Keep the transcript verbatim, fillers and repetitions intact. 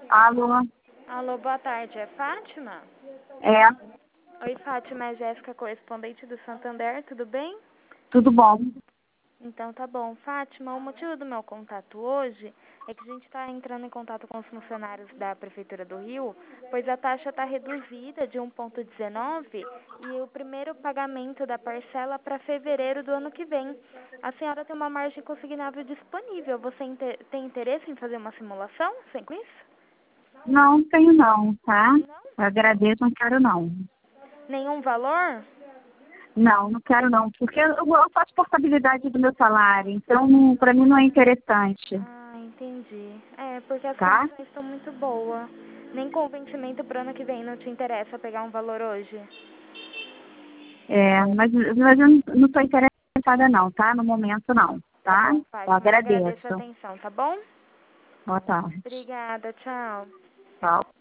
Alô? Alô, boa tarde. É Fátima? É, Oi, Fátima. É Jéssica, correspondente do Santander. Tudo bem? tudo bom? Então tá bom. Fátima, o motivo do meu contato hoje é que a gente está entrando em contato com os funcionários da Prefeitura do Rio, pois a taxa está reduzida de um vírgula dezenove e o primeiro pagamento da parcela para fevereiro do ano que vem. A senhora tem uma margem consignável disponível. Você inte- tem interesse em fazer uma simulação sem com isso? Não, não tenho não, tá? Não? Eu agradeço, não quero não. Nenhum valor? Não, não quero não, porque eu, eu faço portabilidade do meu salário, então para mim não é interessante, Ah, entendi. É, porque as tá? condições estão muito boas. Nem com o vencimento pro ano que vem não te interessa pegar um valor hoje? É, mas, mas eu não estou interessada não, tá? No momento não, Tá tá? bom, Eu Fátima. Eu agradeço a agradeço. atenção, tá bom? Boa tarde. Obrigada, tchau. Tchau.